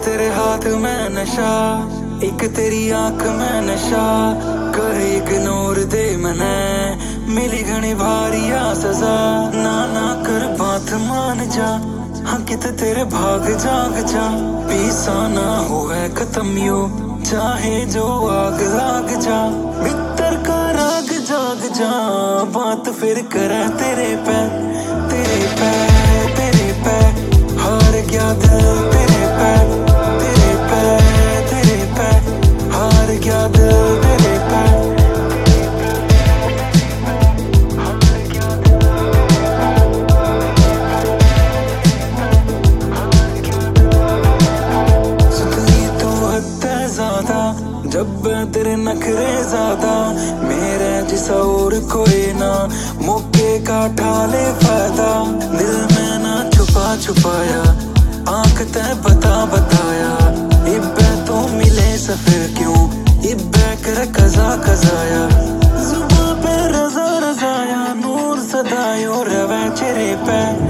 तेरे हाथ में नशा, एक तेरी आंख में नशा, कर इग्नोर दे मने, मिली घनी भारी आ सजा, ना कर बात मान जा, हाँ कित तेरे भाग जाग जा, पीसा ना हो है खत्म यो, चाहे जो आग लाग जा, भीतर का राग जाग जा, बात फिर करे तेरे पे, तेरे पे, तेरे पे, हार गया दिल तेरे पे, तेरे पे, तेरे पे, हार गया दिल तेरे पे। जब तेरे नखरे ज्यादा, मेरे जिसा और कोई ना, मौके का ठाले फायदा, दिल में ना छुपा छुपाया, आंख ते बताया, इब्बे तो मिले सफिर क्यों, इब्बे कर कजा कजाया, जुबां पे रजा रजाया, नूर सदायो रवे चेहरे पे।